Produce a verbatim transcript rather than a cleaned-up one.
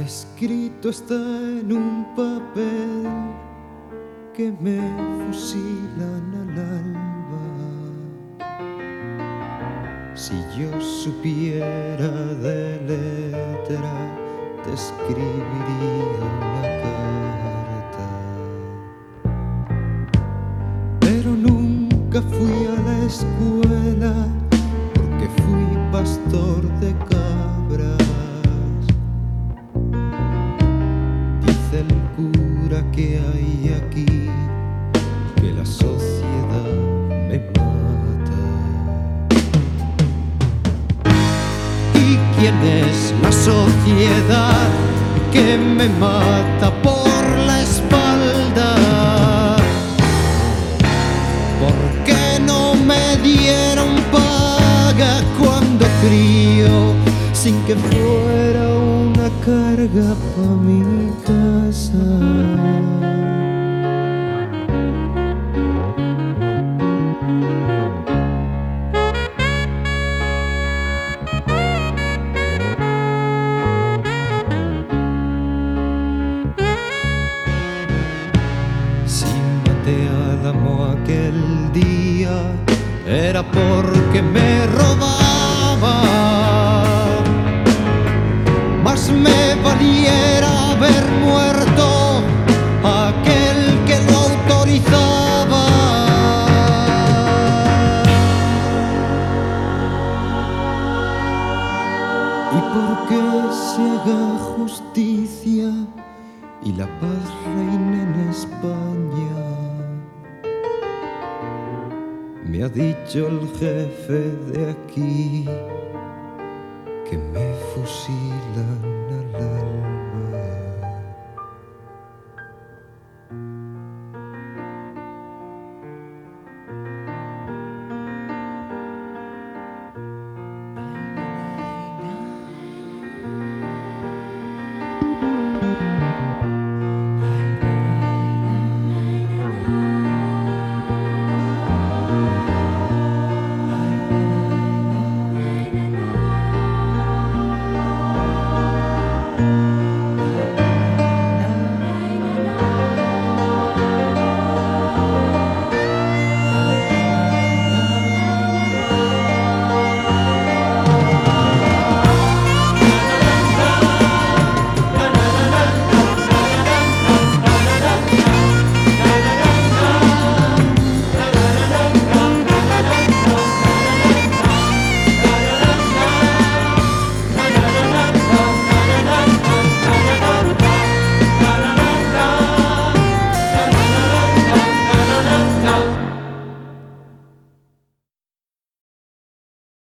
Escrito está en un papel que me fusilan al alba. Si yo supiera de letra, te escribiría una carta. Pero nunca fui a la escuela porque fui pastor de cabras. Dice el cura que hay aquí que la sociedad me mata. ¿Y quién es la sociedad que me mata por la espalda? ¿Por qué no me dieron paga cuando crío sin que fuera una carga pa' mi casa? Si maté a Adamo aquel día era porque me robaba. Más me valiera haber muerto aquel que lo autorizaba. Y porque se haga justicia y la paz reina en España, me ha dicho el jefe de aquí que me fusilan al alba.